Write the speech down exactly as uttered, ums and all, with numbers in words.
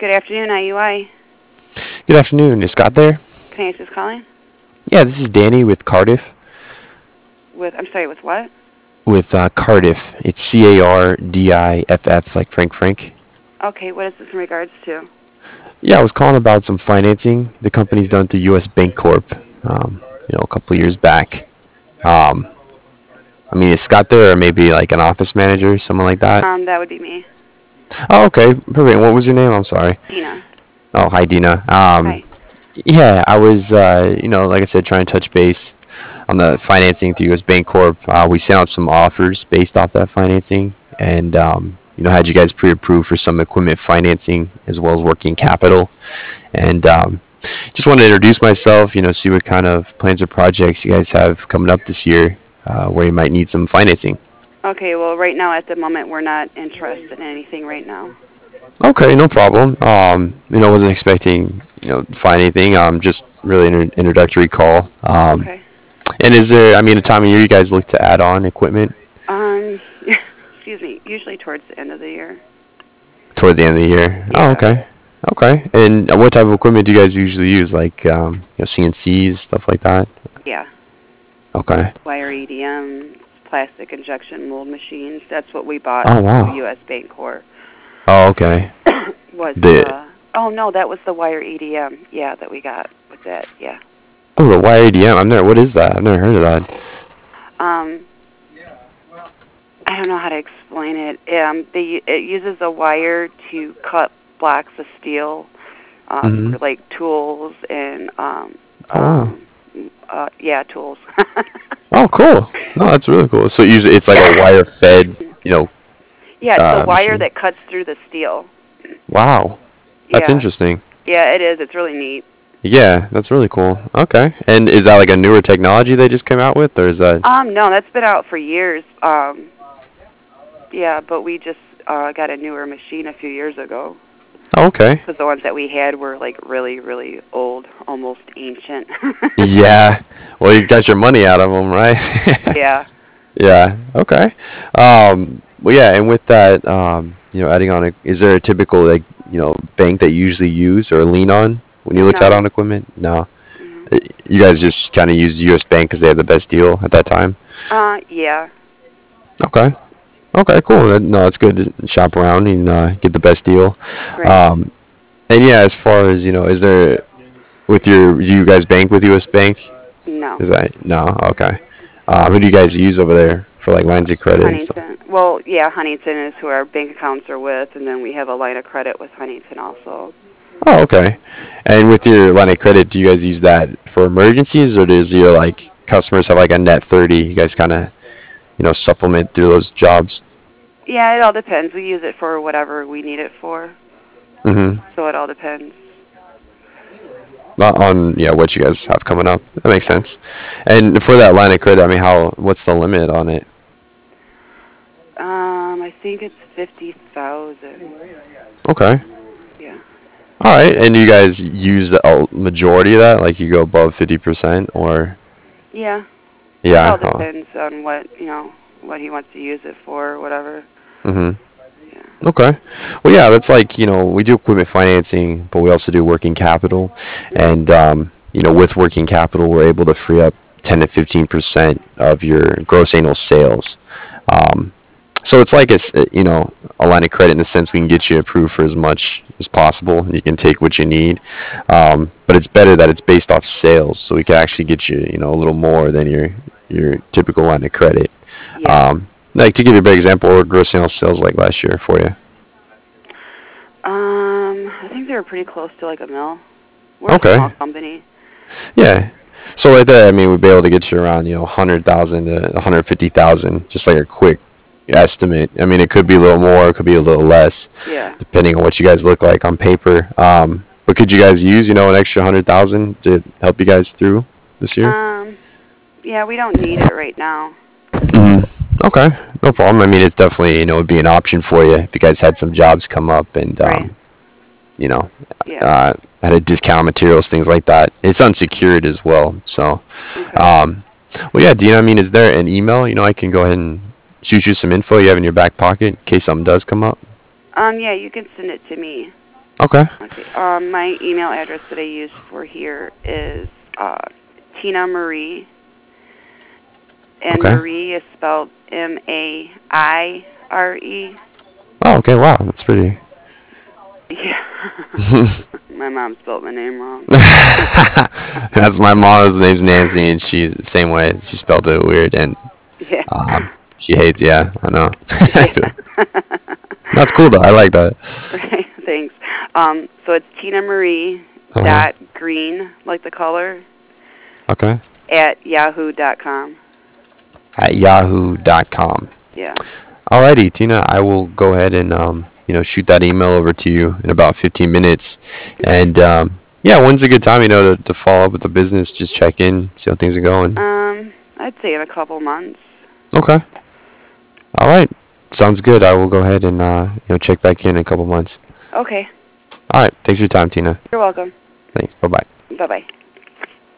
Good afternoon, I U I. Good afternoon. Is Scott there? Can I ask who's calling? Yeah, this is Danny with Cardiff. With, I'm sorry, with what? With uh, Cardiff. It's C A R D I F F, like Frank Frank. Okay, what is this in regards to? Yeah, I was calling about some financing the company's done through U S Bank Corp. Um, you know, a couple of years back. Um, I mean, is Scott there, or maybe like an office manager, someone like that? Um, that would be me. Oh, okay. Perfect. What was your name? I'm sorry. Dina. Oh, hi, Dina. Um, Hi. yeah, I was, uh, you know, like I said, trying to touch base on the financing through U S Bank Corp. Uh, we sent out some offers based off that financing, and um, you know, had you guys pre-approved for some equipment financing as well as working capital. And um, just wanted to introduce myself. You know, see what kind of plans or projects you guys have coming up this year, uh, where you might need some financing. Okay, well, right now, at the moment, we're not interested in anything right now. Okay, no problem. Um, you know, wasn't expecting you know to find anything. Um, just really an introductory call. Um, Okay. and is there, I mean, a time of year you guys look to add on equipment Um, excuse me, usually towards the end of the year. toward the end of the year? Oh, Yeah. okay. Okay. And what type of equipment do you guys usually use? Like, um, you know, C N Cs, stuff like that? Yeah. Okay. Wire E D M, plastic injection mold machines. That's what we bought Oh, through wow. U S Bank Corp. Oh, okay. was The, the, oh, no, that was the wire E D M. Yeah, that we got with that. Yeah. oh, the wire A D M. I've never, what is that? I've never heard of that. Um, I don't know how to explain it. Um, they, it uses a wire to cut blocks of steel uh, Mm-hmm. for like tools and um, Oh, wow. um, uh, yeah, tools. Oh, cool. No, that's really cool. So usually it's like a wire fed, you know, Yeah, it's the uh, wire machine. that cuts through the steel. Wow. That's Yeah, interesting. yeah, it is. It's really neat. Yeah, that's really cool. Okay. And is that like a newer technology they just came out with, or is that? Um, no, that's been out for years. Um, yeah, but we just uh, got a newer machine a few years ago Oh, okay. because the ones that we had were like really, really old, almost ancient. Yeah. Well, you got your money out of them, right? Yeah. Yeah. Okay. Um, well, yeah, and with that, um, you know, adding on, a, is there a typical like, you know, bank that you usually use or lean on when you look out on No. equipment? No. Mm. Uh, You guys just kind of use U S Bank because they had the best deal at that time. Uh, yeah. Okay. Okay. Cool. That- No, it's good to shop around and uh, get the best deal. Right. Um, and yeah, as far as you know, is there with your do you guys bank with U S Bank? No. Is that no? Okay. Uh, who do you guys use over there for like lines of credit and stuff? Huntington. Well, yeah, Huntington is who our bank accounts are with, and then we have a line of credit with Huntington also. Oh, okay. And with your line of credit, do you guys use that for emergencies, or does your like customers have like a net thirty? You guys kind of you know supplement through those jobs. Yeah, it all depends. We use it for whatever we need it for, Mm-hmm. so it all depends. Not on yeah what you guys have coming up. That makes Yeah. sense. And for that line of credit, I mean, how what's the limit on it? Um, I think it's fifty thousand. Okay. Yeah. All right. And do you guys use the uh, majority of that? Like you go above fifty percent, or Yeah. It all yeah. Oh. depends on what, you know, what he wants to use it for or whatever. Mm-hmm. Yeah. Okay. Well, yeah, that's like, you know, we do equipment financing, but we also do working capital. Mhm. And, um, you know, with working capital, we're able to free up ten to fifteen percent of your gross annual sales. Um, so it's like, it's, uh, you know, a line of credit in the sense we can get you approved for as much as possible. You can take what you need. Um, but it's better that it's based off sales. So we can actually get you, you know, a little more than your, your typical line of credit. Yeah. Um, like to give you a better example, what were gross annual sales like last year for you? Um, I think they were pretty close to like a mill. We're a small Okay. company. Yeah. So right there, I mean, we'd be able to get you around, you know, one hundred thousand to one hundred fifty thousand, just like a quick estimate. I mean, it could be a little more, it could be a little less, Yeah. depending on what you guys look like on paper. Um, but could you guys use, you know, an extra one hundred thousand to help you guys through this year? Um, yeah, we don't need it right now. Hmm. Okay, no problem. I mean, it's definitely, you know, would be an option for you if you guys had some jobs come up and, Right. um, you know, Yeah. uh, had a discount on materials, things like that. It's unsecured as well. So, Okay. um, well, yeah, Dean, I mean, is there an email, you know, I can go ahead and shoot you some info you have in your back pocket in case something does come up? Um, yeah, you can send it to me. Okay. Okay. Um, my email address that I use for here is uh, Tina Marie, and Okay. Marie is spelled M A I R E. Oh, okay. Wow, that's pretty. Yeah. My mom spelled my name wrong. That's my mom's name's Nancy, and she's the same way. She spelled it weird, and Yeah. um, she hates. Yeah, I know. I feel. Yeah. That's cool though. I like that. Right. Thanks. Um, so it's Tina Marie Uh-huh. dot green, like the color, Okay. at yahoo dot com. At yahoo dot com. Yeah. Alrighty, Tina. I will go ahead and um, you know, shoot that email over to you in about fifteen minutes. Okay. And um, yeah, when's a good time, you know, to, to follow up with the business? Just check in, see how things are going. Um, I'd say in a couple months. Okay. All right. Sounds good. I will go ahead and uh, you know, check back in in a couple months. Okay. All right. Thanks for your time, Tina. You're welcome. Thanks. Bye bye. Bye bye.